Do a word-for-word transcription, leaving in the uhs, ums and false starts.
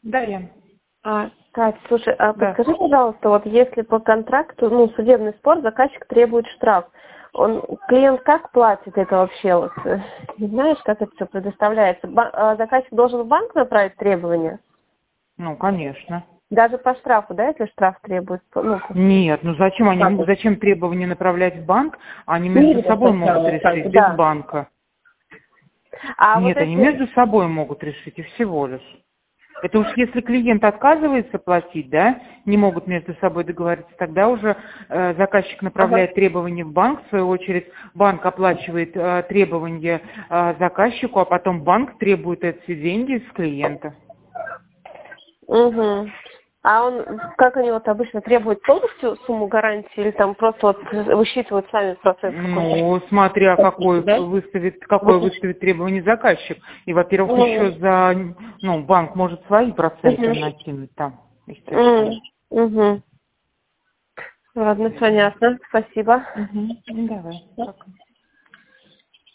Да, я. А, Кать, слушай, а Да. подскажи, пожалуйста, вот если по контракту, ну, судебный спор, заказчик требует штраф, он, клиент как платит это вообще? Вот, э, не знаешь, как это все предоставляется? Ба- а заказчик должен в банк направить требования? Ну, конечно. Даже по штрафу, да, если штраф требует? Ну, Нет, ну зачем как они, это? зачем требования направлять в банк, они между Мирно собой могут сначала, как бы, решить, без да. банка. А вот Нет, они если... между собой могут решить, и всего лишь. Это уж если клиент отказывается платить, да, не могут между собой договориться, тогда уже э, заказчик Ага. направляет требования в банк, в свою очередь банк оплачивает э, требования э, заказчику, а потом банк требует эти деньги с клиента. Угу. А он, как они вот обычно требуют полностью сумму гарантии или там просто вот высчитывают сами процент какой-то? Ну, смотря какой Да? выставит, какое Вот. выставит требование заказчик. И, во-первых, Ну, еще за, ну, банк может свои проценты угу. накинуть там, естественно. Угу. Ладно, понятно. Спасибо. Угу. Ну, давай, пока.